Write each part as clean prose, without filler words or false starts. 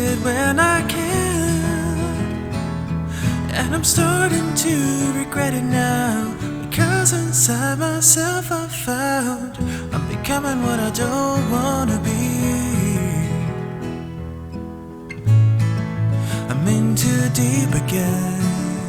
it when I can, and I'm starting to regret it now, because inside myself I found I'm becoming what I don't wanna be. I'm in too deep again,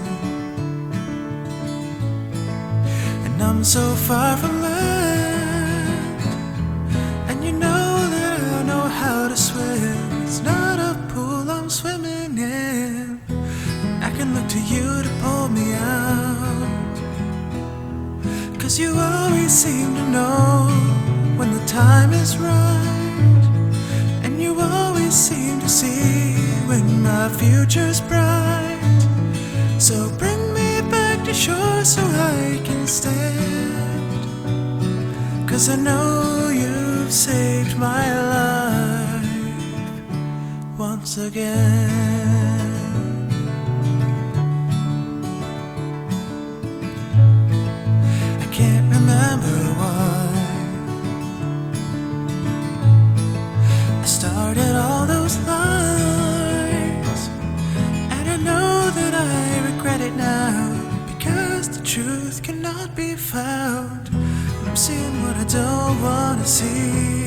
and I'm so far from land. And you know that I know how to swim. It's not a pool I'm swimming in. I can look to you to pull me out, 'cause you always seem to know when the time is right, and you always seem to see when my future's bright. So bring me back to shore so I can stand, 'cause I know you've saved my life once again. I can't remember why I started all those lies, and I know that I regret it now, because the truth cannot be found. I'm seeing what I don't wanna see,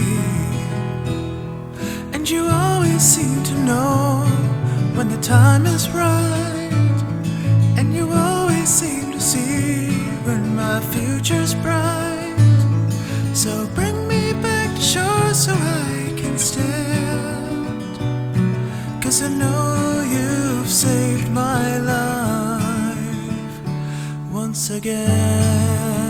and you always seem to know when the time is right, and you always seem to see when my future's bright. So bring me back to shore so I can stand, 'cause I know you've saved my life once again.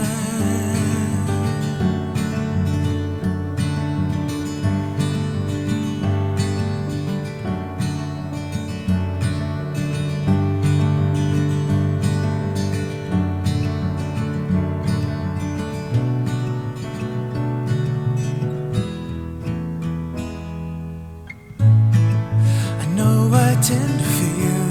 I tend to feel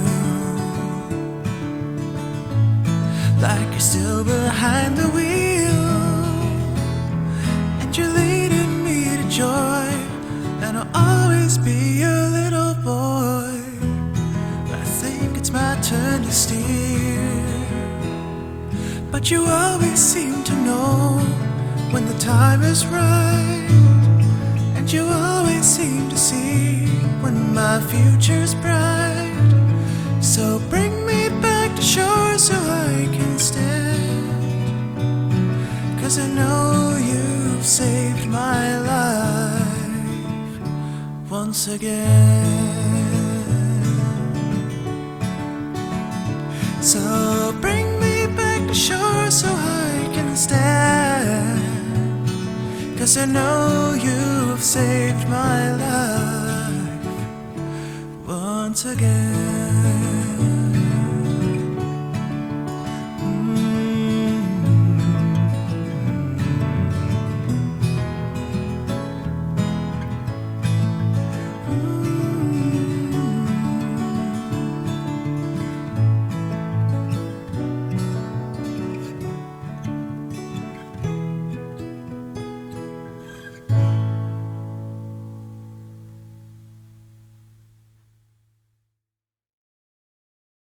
like you're still behind the wheel, and you're leading me to joy, and I'll always be your little boy. But I think it's my turn to steer, but you always seem to know when the time is right, and you always seem to see when my future's bright. So bring me back to shore so I can stand, 'cause I know you've saved my life once again. So bring me back to shore so I can stand, 'cause I know you've saved my life once again.